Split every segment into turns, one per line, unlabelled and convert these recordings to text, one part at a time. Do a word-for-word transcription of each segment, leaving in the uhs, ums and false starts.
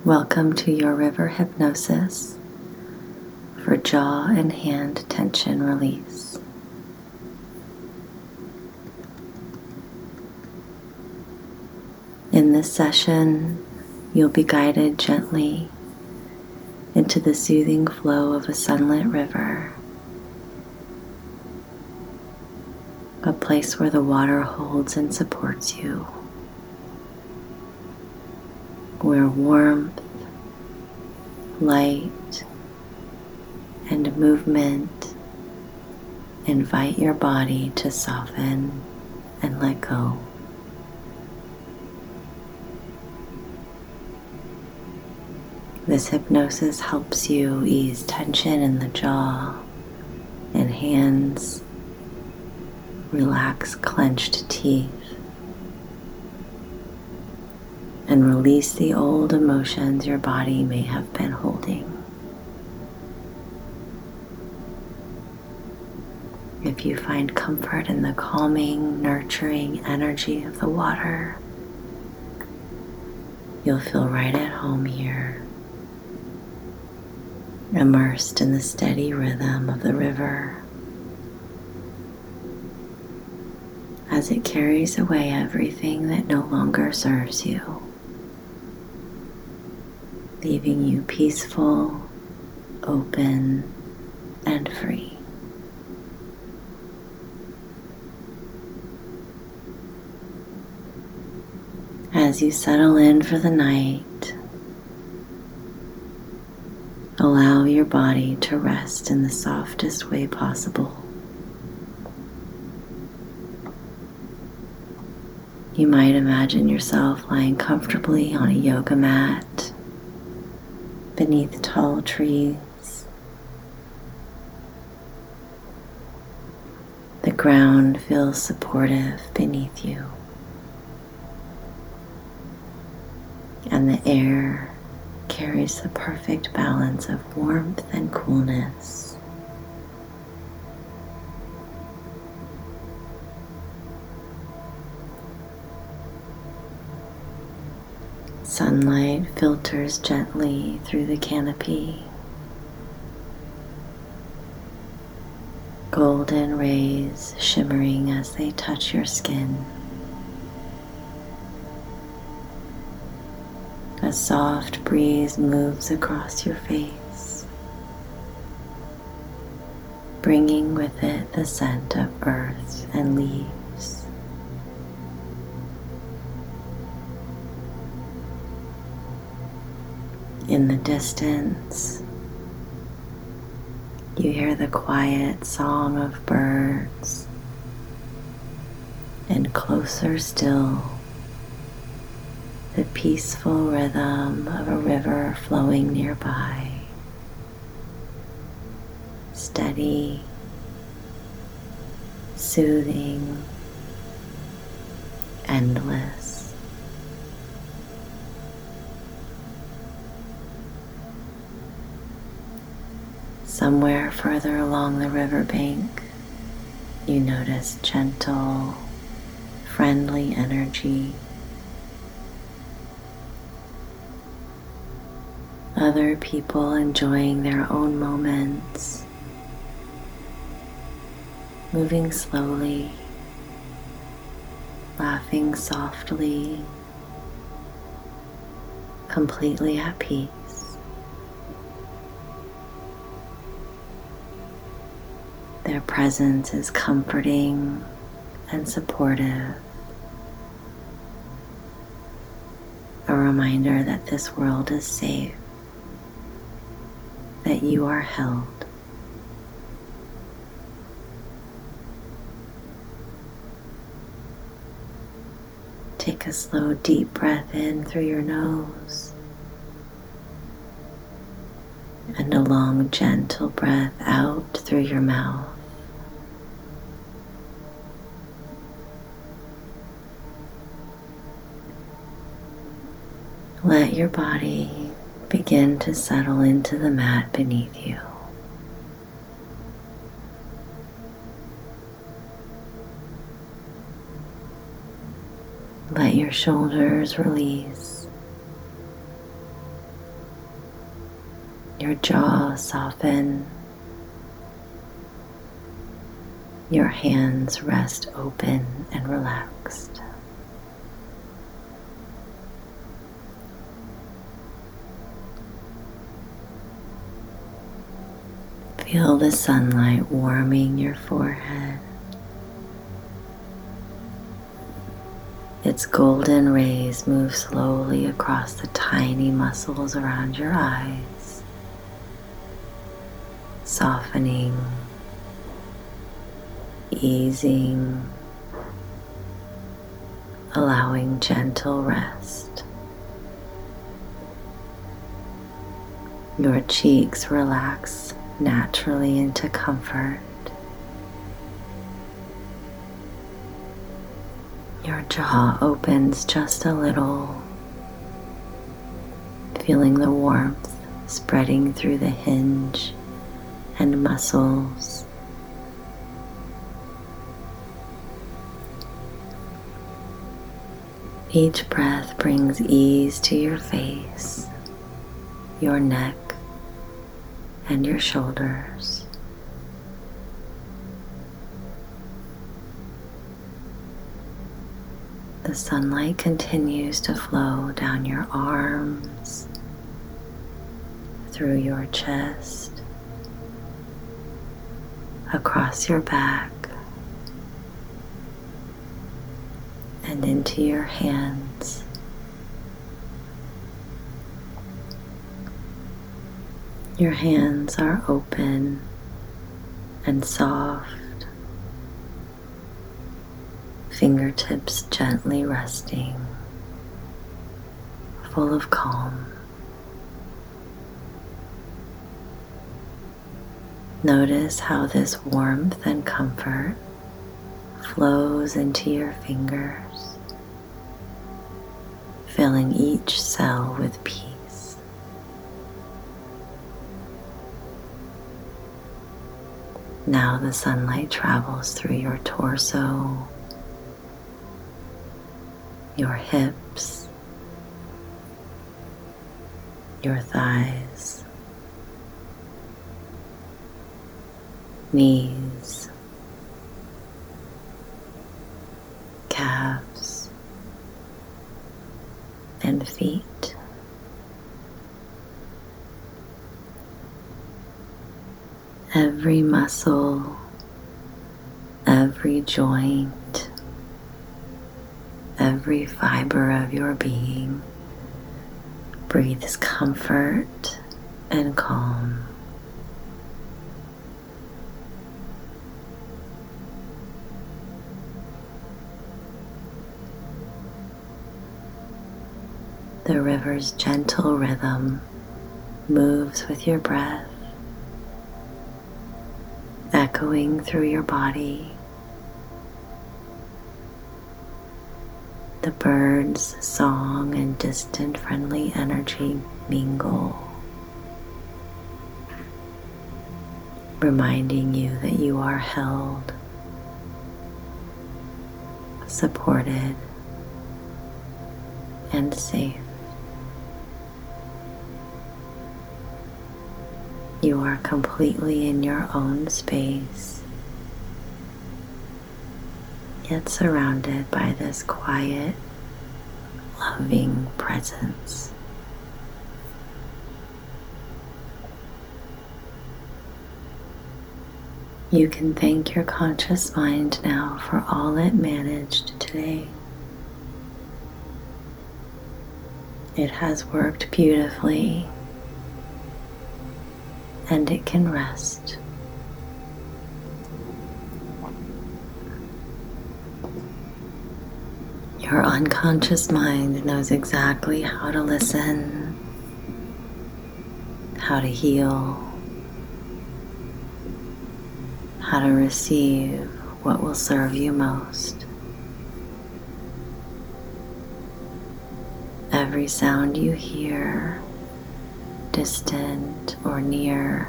Welcome to your river hypnosis for jaw and hand tension release. In this session, you'll be guided gently into the soothing flow of a sunlit river, a place where the water holds and supports you, where warmth, light, and movement invite your body to soften and let go. This hypnosis helps you ease tension in the jaw and hands, relax clenched teeth, and release the old emotions your body may have been holding. If you find comfort in the calming, nurturing energy of the water, you'll feel right at home here, immersed in the steady rhythm of the river as it carries away everything that no longer serves you, leaving you peaceful, open, and free. As you settle in for the night, allow your body to rest in the softest way possible. You might imagine yourself lying comfortably on a yoga mat beneath tall trees. The ground feels supportive beneath you, and the air carries the perfect balance of warmth and coolness. Sunlight filters gently through the canopy. Golden rays shimmering as they touch your skin. A soft breeze moves across your face, bringing with it the scent of earth and leaves. In the distance, you hear the quiet song of birds, and closer still, the peaceful rhythm of a river flowing nearby, steady, soothing, endless. Somewhere further along the riverbank, you notice gentle, friendly energy. Other people enjoying their own moments, moving slowly, laughing softly, completely at peace. Their presence is comforting and supportive, a reminder that this world is safe, that you are held. Take a slow, deep breath in through your nose and a long, gentle breath out through your mouth. Let your body begin to settle into the mat beneath you. Let your shoulders release. Your jaw soften. Your hands rest open and relaxed. Feel the sunlight warming your forehead. Its golden rays move slowly across the tiny muscles around your eyes, softening, easing, allowing gentle rest. Your cheeks relax naturally into comfort. Your jaw opens just a little, feeling the warmth spreading through the hinge and muscles. Each breath brings ease to your face, your neck, and your shoulders. The sunlight continues to flow down your arms, through your chest, across your back, and into your hands. Your hands are open and soft, fingertips gently resting, full of calm. Notice how this warmth and comfort flows into your fingers, filling each cell with peace. Now the sunlight travels through your torso, your hips, your thighs, knees, calves, and feet. Every muscle, every joint, every fiber of your being breathes comfort and calm. The river's gentle rhythm moves with your breath, echoing through your body. The birds' song and distant friendly energy mingle, reminding you that you are held, supported, and safe. You are completely in your own space, yet surrounded by this quiet, loving presence. You can thank your conscious mind now for all it managed today. It has worked beautifully, and it can rest. Your unconscious mind knows exactly how to listen, how to heal, how to receive what will serve you most. Every sound you hear, distant or near,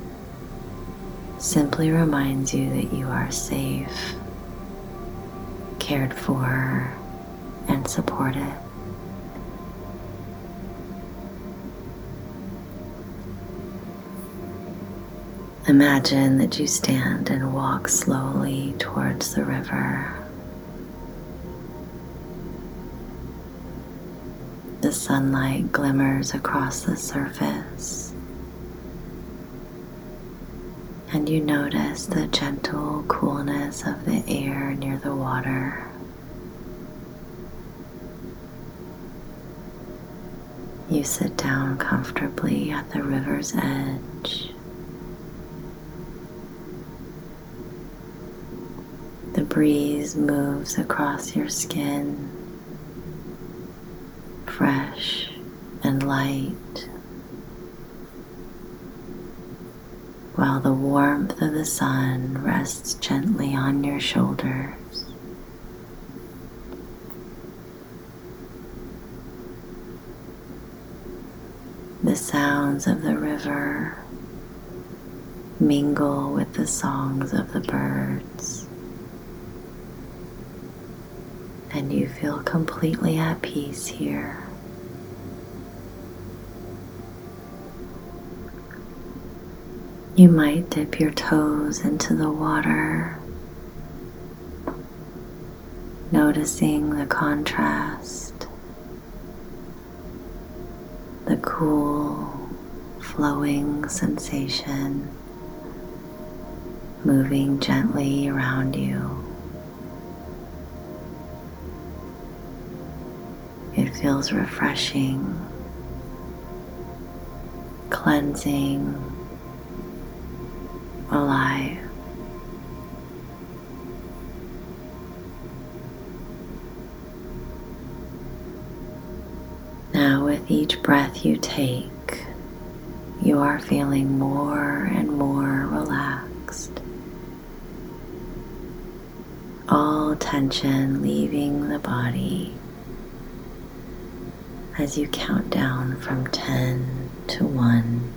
simply reminds you that you are safe, cared for, and supported. Imagine that you stand and walk slowly towards the river. The sunlight glimmers across the surface, and you notice the gentle coolness of the air near the water. You sit down comfortably at the river's edge. The breeze moves across your skin, fresh and light, while the warmth of the sun rests gently on your shoulders. The sounds of the river mingle with the songs of the birds, and you feel completely at peace here. You might dip your toes into the water, noticing the contrast, the cool, flowing sensation moving gently around you. It feels refreshing, cleansing, alive. Now, with each breath you take, you are feeling more and more relaxed. All tension leaving the body as you count down from ten to one,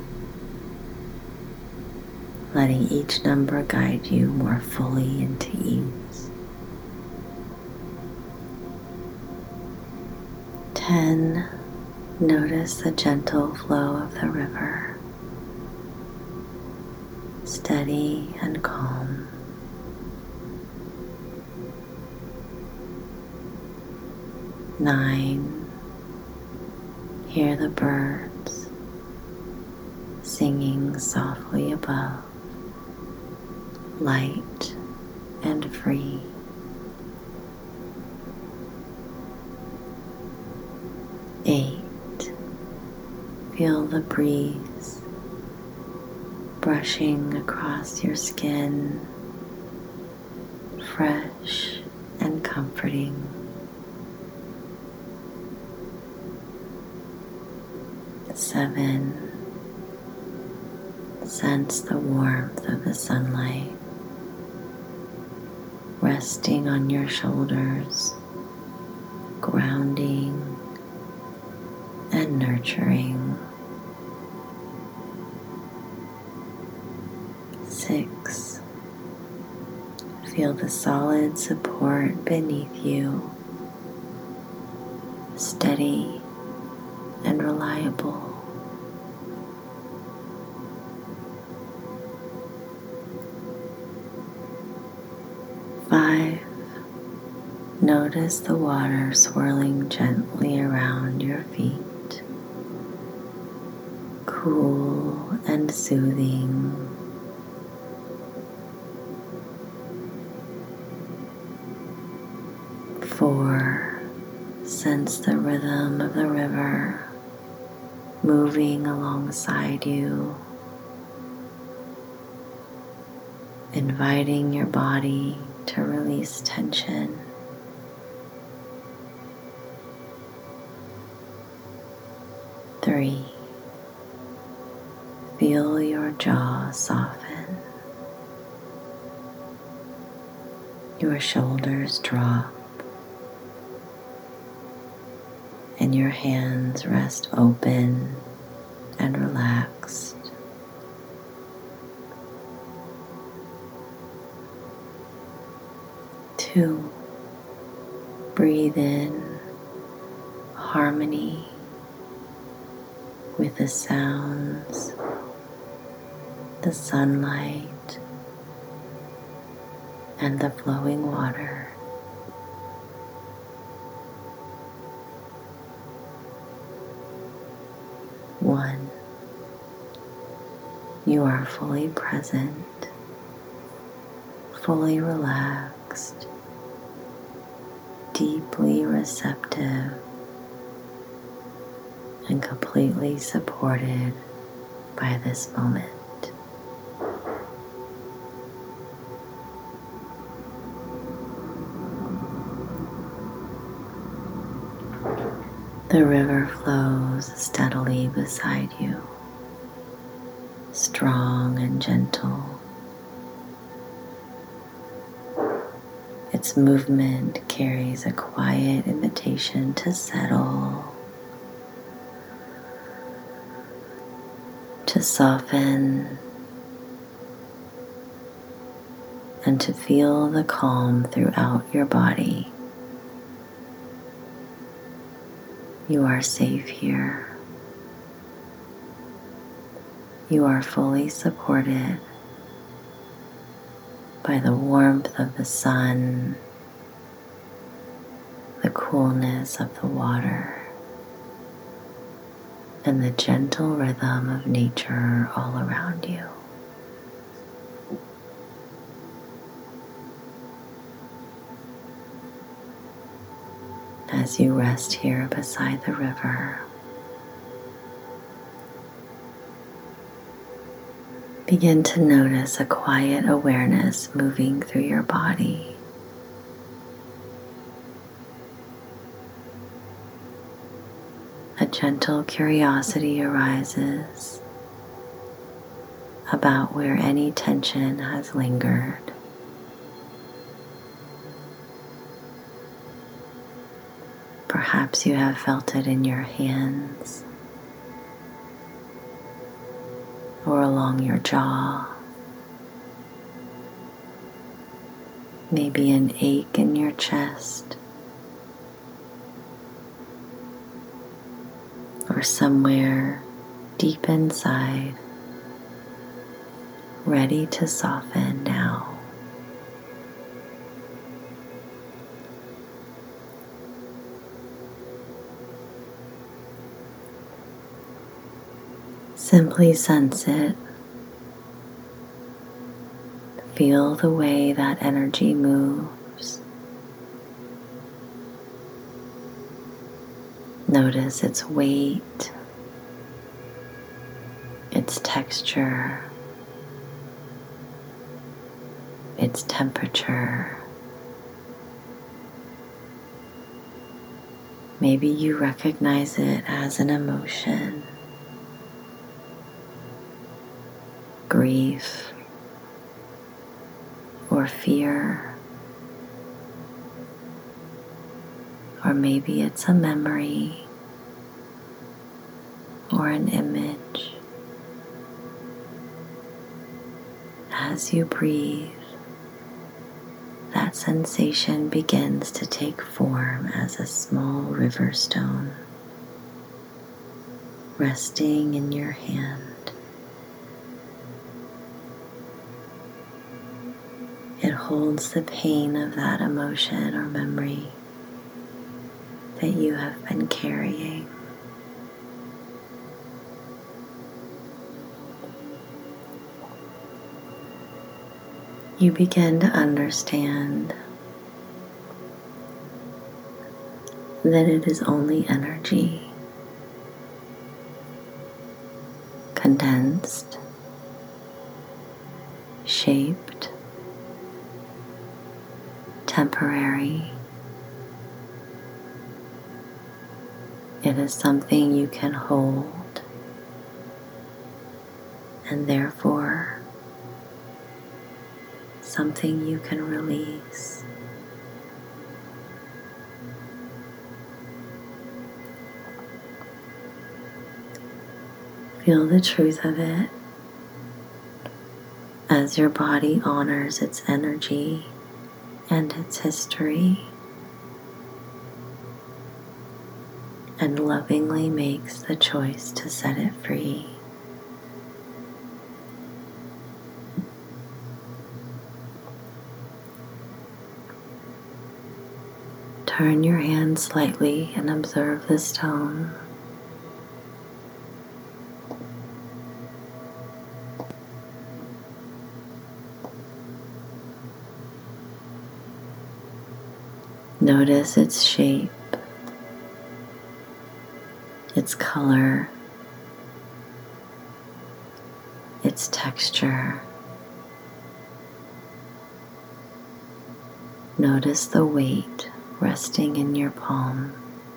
letting each number guide you more fully into ease. ten. Notice the gentle flow of the river, steady and calm. nine. Hear the birds singing softly above, light and free. eight. Feel the breeze brushing across your skin, fresh and comforting. seven. Sense the warmth of the sunlight resting on your shoulders, grounding and nurturing. six. Feel the solid support beneath you, steady and reliable. five. Notice the water swirling gently around your feet, cool and soothing. four. Sense the rhythm of the river moving alongside you, inviting your body to release tension. three. Feel your jaw soften, your shoulders drop, and your hands rest open and relaxed. two. Breathe in harmony with the sounds the sunlight, and the flowing water. One, you are fully present, fully relaxed, deeply receptive, and completely supported by this moment. The river flows steadily beside you, strong and gentle. Its movement carries a quiet invitation to settle, to soften, and to feel the calm throughout your body. You are safe here. You are fully supported by the warmth of the sun, the coolness of the water, and the gentle rhythm of nature all around you. As you rest here beside the river, begin to notice a quiet awareness moving through your body. A gentle curiosity arises about where any tension has lingered. Perhaps you have felt it in your hands or along your jaw, maybe an ache in your chest, or somewhere deep inside, ready to soften now. Simply sense it. Feel the way that energy moves. Notice its weight, its texture, its temperature. Maybe you recognize it as an emotion. Grief, or fear, or maybe it's a memory or an image. As you breathe, that sensation begins to take form as a small river stone resting in your hand. It holds the pain of that emotion or memory that you have been carrying. You begin to understand that it is only energy, condensed, shaped, temporary. It is something you can hold, and therefore something you can release. Feel the truth of it as your body honors its energy and its history, and lovingly makes the choice to set it free. Turn your hand slightly and observe the stone. Notice its shape, its color, its texture. Notice the weight resting in your palm.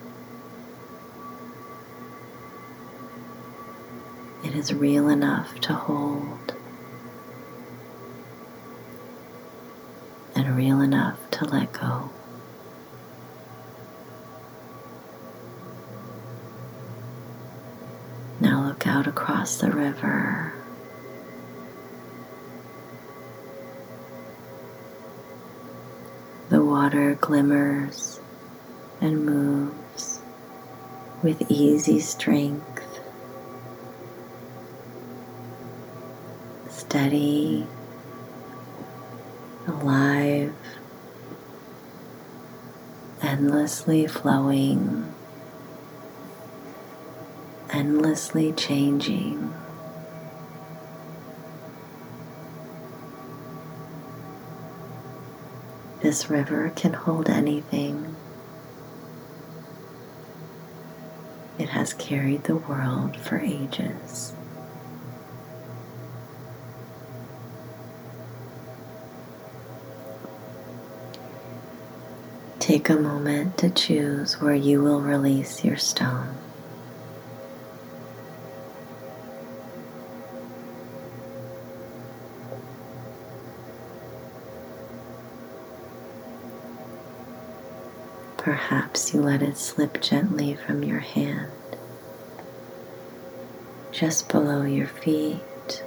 It is real enough to hold and real enough to let go. Now look out across the river. The water glimmers and moves with easy strength, steady, alive, endlessly flowing, endlessly changing. This river can hold anything. It has carried the world for ages. Take a moment to choose where you will release your stone. Perhaps you let it slip gently from your hand, just below your feet,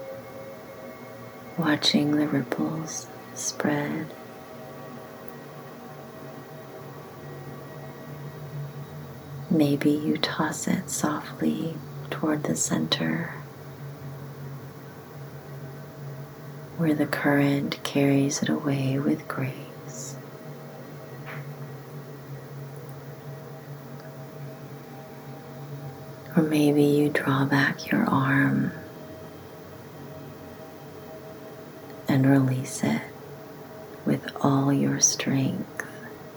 watching the ripples spread. Maybe you toss it softly toward the center, where the current carries it away with grace. Or maybe you draw back your arm and release it with all your strength,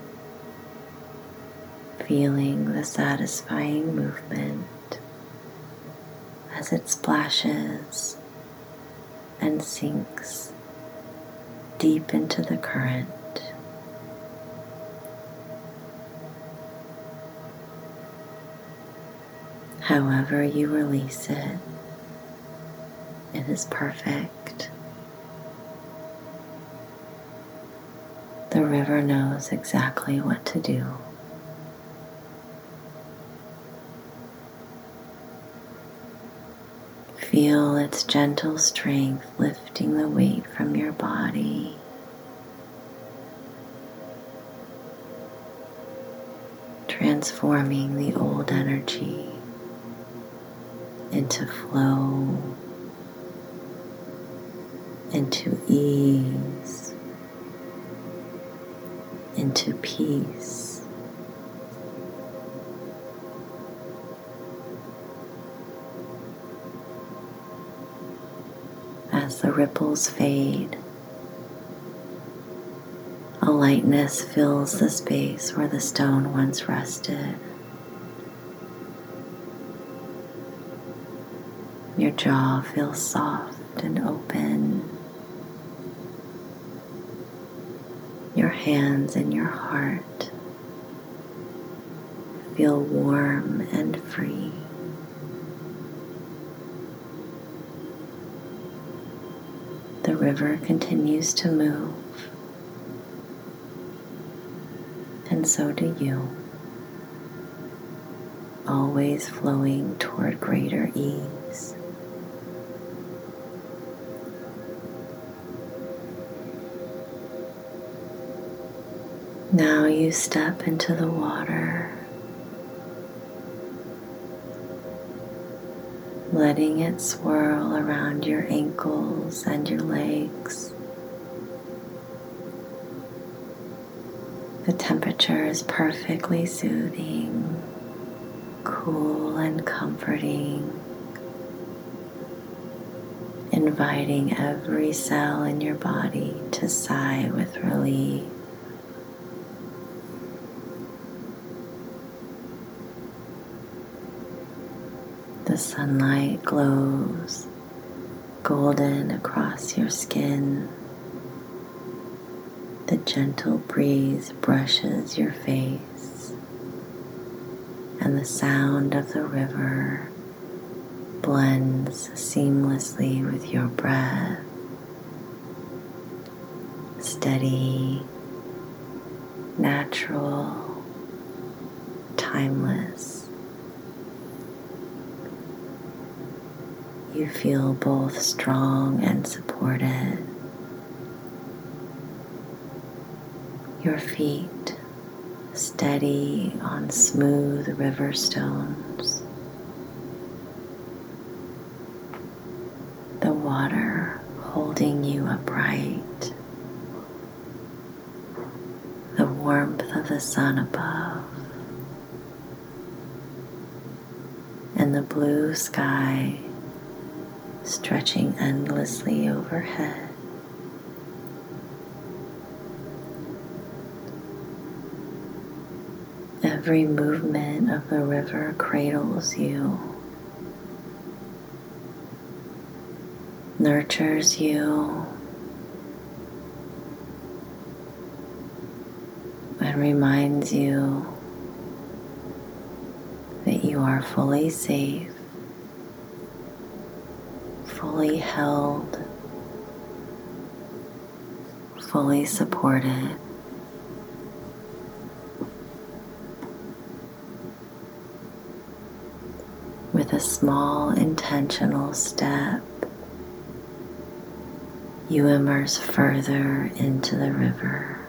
feeling the satisfying movement as it splashes and sinks deep into the current. However you release it, it is perfect. The river knows exactly what to do. Feel its gentle strength lifting the weight from your body. Transforming the old energy into flow, into ease, into peace. As the ripples fade, a lightness fills the space where the stone once rested. Your jaw feels soft and open. Your hands and your heart feel warm and free. The river continues to move, and so do you, always flowing toward greater ease. Now you step into the water, letting it swirl around your ankles and your legs, The temperature is perfectly soothing, cool and comforting, inviting every cell in your body to sigh with relief. The sunlight glows golden across your skin. The gentle breeze brushes your face, and the sound of the river blends seamlessly with your breath. Steady, natural, timeless. You feel both strong and supported. Your feet steady on smooth river stones. The water holding you upright. The warmth of the sun above. And the blue sky stretching endlessly overhead. Every movement of the river cradles you, nurtures you, and reminds you that you are fully safe, fully held, fully supported. With a small intentional step, you immerse further into the river.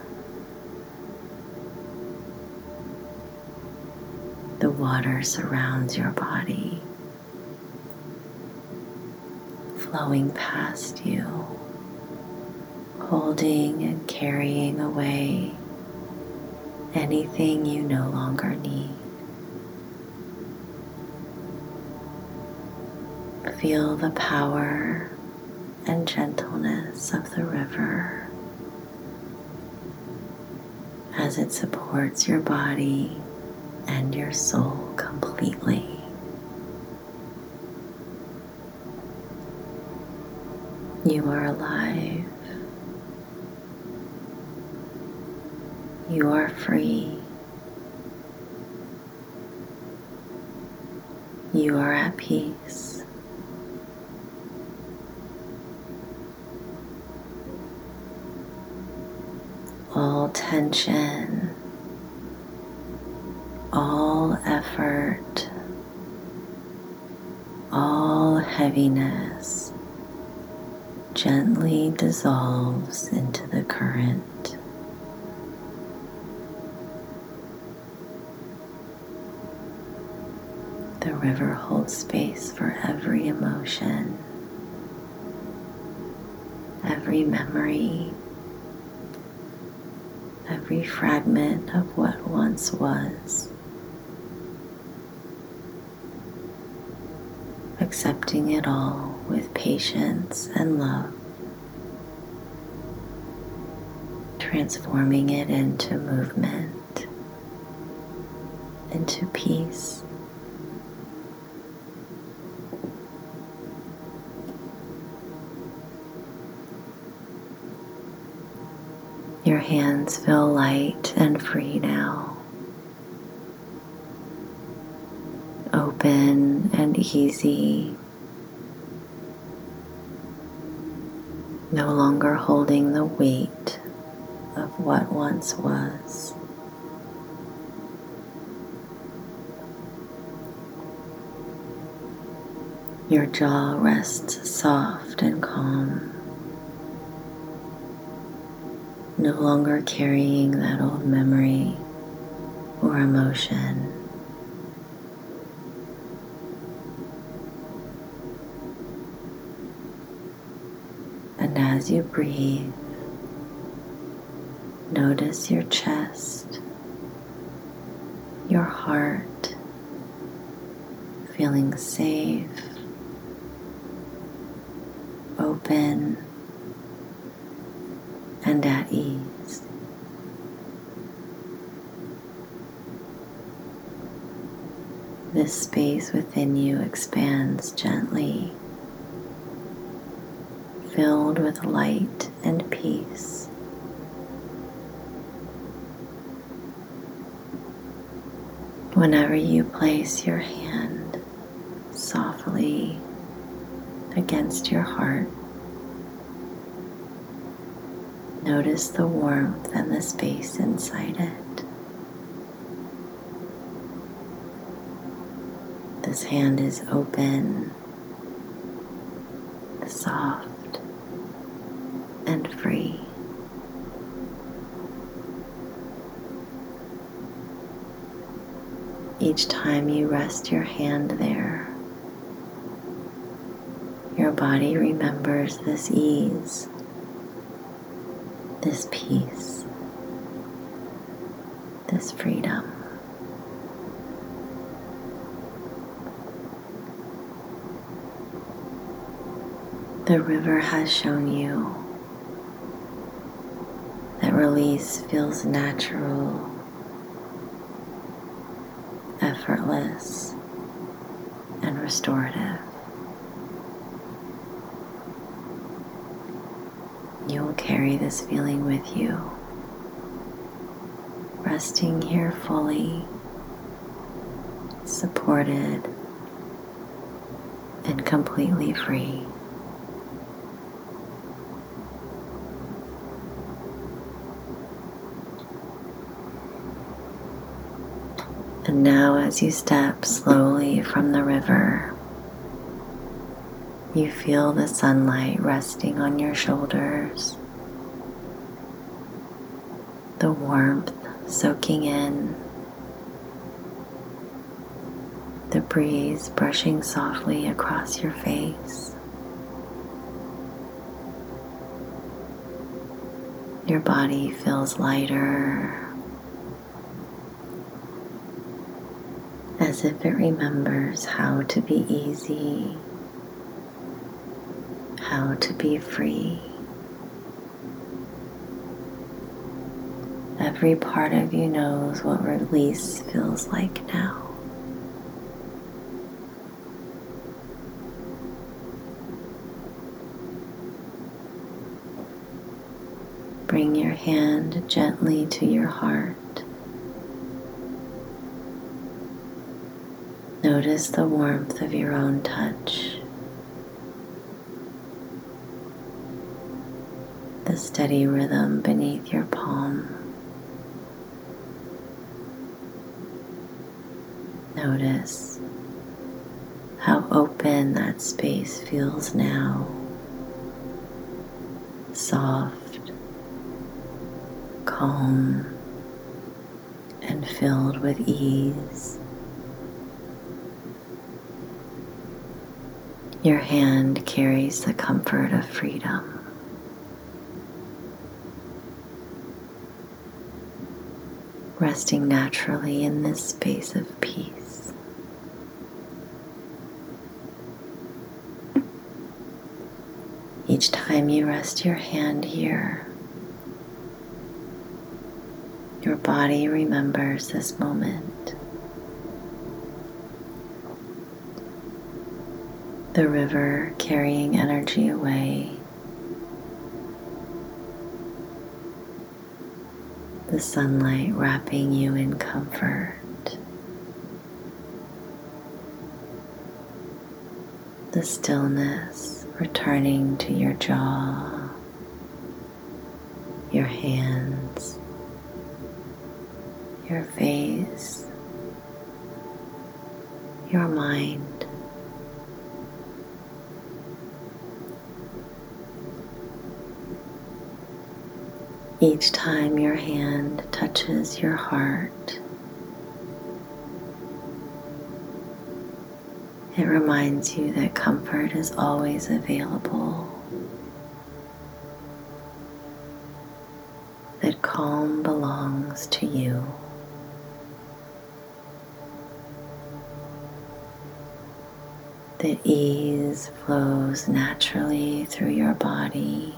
The water surrounds your body, flowing past you, holding and carrying away anything you no longer need. Feel the power and gentleness of the river as it supports your body and your soul completely. You are alive. You are free. You are at peace. All tension, all effort, all heaviness gently dissolves into the current. The river holds space for every emotion, every memory, every fragment of what once was, accepting it all with patience and love, transforming it into movement, into peace. Your hands feel light and free now, open and easy, no longer holding the weight of what once was. Your jaw rests soft and calm, no longer carrying that old memory or emotion. And as you breathe, Notice your chest, your heart, feeling safe, open, and at ease. This space within you expands gently, filled with light and peace. Whenever you place your hand softly against your heart, notice the warmth and the space inside it. This hand is open, soft, and free. Each time you rest your hand there, your body remembers this ease, this peace, this freedom. The river has shown you that release feels natural, effortless, and restorative. You will carry this feeling with you, resting here fully, supported, and completely free. And now as you step slowly from the river, you feel the sunlight resting on your shoulders, the warmth soaking in, the breeze brushing softly across your face. Your body feels lighter, as if it remembers how to be easy, how to be free. Every part of you knows what release feels like now. Bring your hand gently to your heart. Notice the warmth of your own touch, the steady rhythm beneath your palm. Notice how open that space feels now, soft, calm, and filled with ease. Your hand carries the comfort of freedom. Resting naturally in this space of peace. Each time you rest your hand here, your body remembers this moment. The river carrying energy away, the sunlight wrapping you in comfort, the stillness returning to your jaw, your hands, your face, your mind. Each time your hand touches your heart, it reminds you that comfort is always available. that calm belongs to you. That ease flows naturally through your body.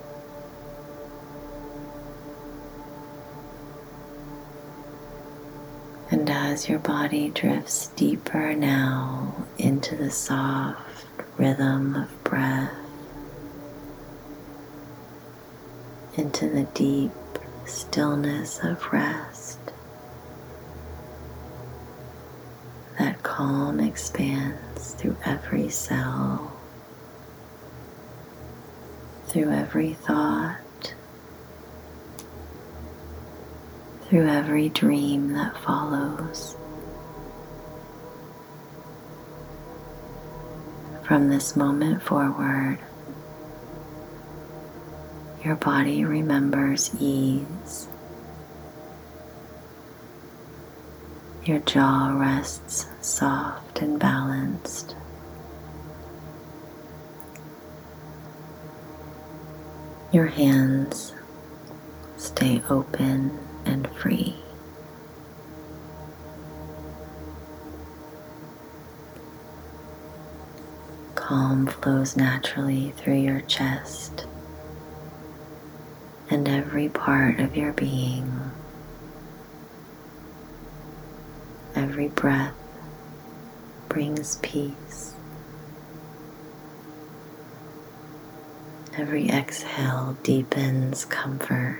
And as your body drifts deeper now into the soft rhythm of breath, into the deep stillness of rest, that calm expands through every cell, through every thought, through every dream that follows. From this moment forward, your body remembers ease. Your jaw rests soft and balanced. Your hands stay open and free. Calm flows naturally through your chest and every part of your being. Every breath brings peace. Every exhale deepens comfort.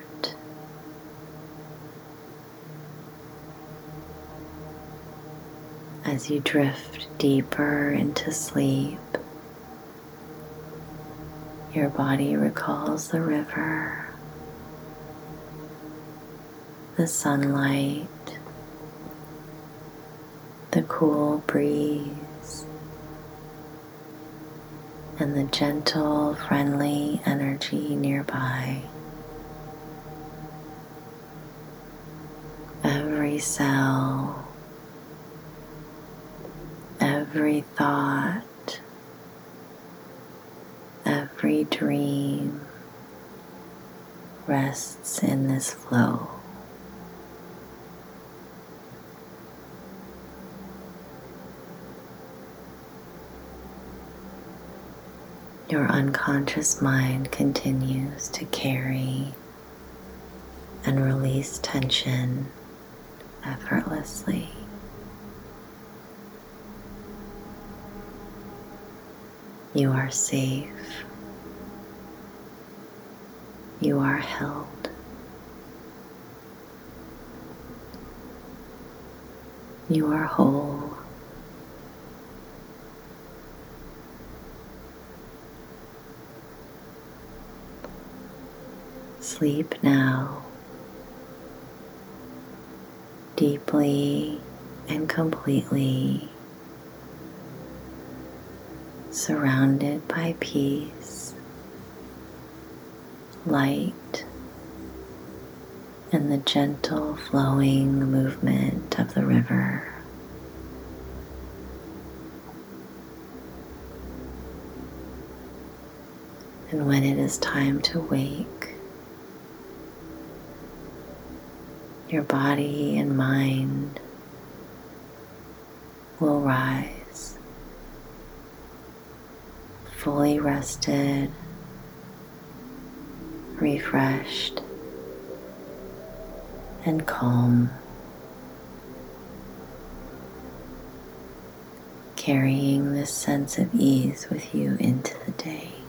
As you drift deeper into sleep, your body recalls the river, the sunlight, the cool breeze, and the gentle, friendly energy nearby. Every cell, every thought, every dream rests in this flow. Your unconscious mind continues to carry and release tension effortlessly. You are safe. You are held. You are whole. Sleep now, deeply and completely, surrounded by peace, light, and the gentle flowing movement of the river. And when it is time to wake, your body and mind will rise, fully rested, refreshed, and calm, carrying this sense of ease with you into the day.